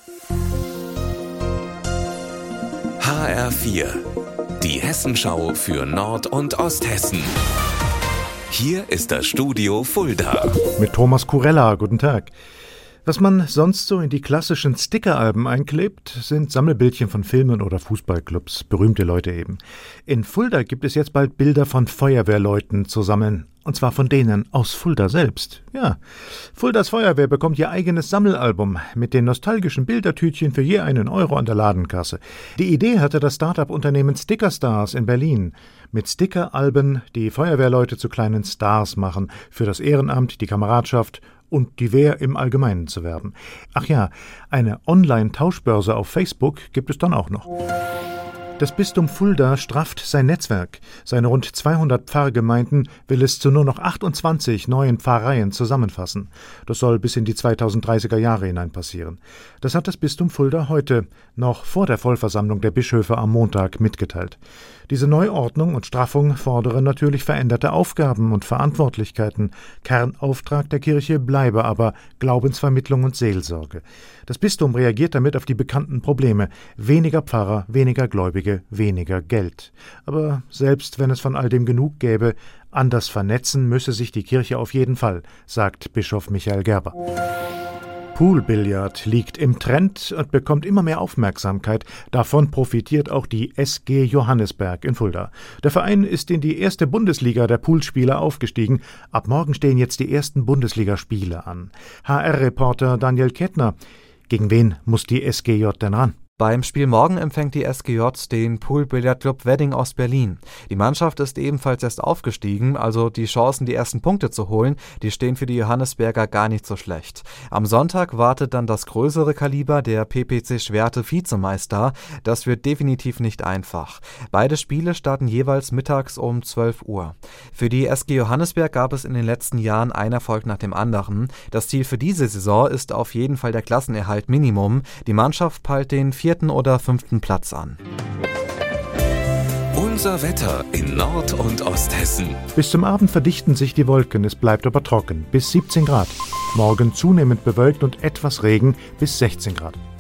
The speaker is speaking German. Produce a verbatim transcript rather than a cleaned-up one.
H R vier, die Hessenschau für Nord- und Osthessen. Hier ist das Studio Fulda. Mit Thomas Kurella, guten Tag. Was man sonst so in die klassischen Stickeralben einklebt, sind Sammelbildchen von Filmen oder Fußballclubs, berühmte Leute eben. In Fulda gibt es jetzt bald Bilder von Feuerwehrleuten zu sammeln. Und zwar von denen aus Fulda selbst. Ja, Fuldas Feuerwehr bekommt ihr eigenes Sammelalbum mit den nostalgischen Bildertütchen für je einen Euro an der Ladenkasse. Die Idee hatte das Start-up-Unternehmen Stickerstars in Berlin. Mit Stickeralben die Feuerwehrleute zu kleinen Stars machen, für das Ehrenamt, die Kameradschaft und die Wehr im Allgemeinen zu werben. Ach ja, eine Online-Tauschbörse auf Facebook gibt es dann auch noch. Das Bistum Fulda strafft sein Netzwerk. Seine rund zweihundert Pfarrgemeinden will es zu nur noch achtundzwanzig neuen Pfarreien zusammenfassen. Das soll bis in die zweitausenddreißiger Jahre hinein passieren. Das hat das Bistum Fulda heute, noch vor der Vollversammlung der Bischöfe am Montag, mitgeteilt. Diese Neuordnung und Straffung fordere natürlich veränderte Aufgaben und Verantwortlichkeiten. Kernauftrag der Kirche bleibe aber Glaubensvermittlung und Seelsorge. Das Bistum reagiert damit auf die bekannten Probleme. Weniger Pfarrer, weniger Gläubige, weniger Geld. Aber selbst wenn es von all dem genug gäbe, anders vernetzen müsse sich die Kirche auf jeden Fall, sagt Bischof Michael Gerber. Poolbillard liegt im Trend und bekommt immer mehr Aufmerksamkeit. Davon profitiert auch die S G Johannisberg in Fulda. Der Verein ist in die erste Bundesliga der Poolspieler aufgestiegen. Ab morgen stehen jetzt die ersten Bundesligaspiele an. H R-Reporter Daniel Kettner. Gegen wen muss die S G J denn ran? Beim Spiel morgen empfängt die S G J den Poolbillardclub Wedding aus Berlin. Die Mannschaft ist ebenfalls erst aufgestiegen, also die Chancen, die ersten Punkte zu holen, die stehen für die Johannisberger gar nicht so schlecht. Am Sonntag wartet dann das größere Kaliber, der P P C Schwerte Vizemeister. Das wird definitiv nicht einfach. Beide Spiele starten jeweils mittags um zwölf Uhr. Für die S G Johannisberg gab es in den letzten Jahren einen Erfolg nach dem anderen. Das Ziel für diese Saison ist auf jeden Fall der Klassenerhalt Minimum. Die Mannschaft peilt den vierten oder fünften Platz an. Unser Wetter in Nord- und Osthessen. Bis zum Abend verdichten sich die Wolken, es bleibt aber trocken, bis siebzehn Grad. Morgen zunehmend bewölkt und etwas Regen, bis sechzehn Grad.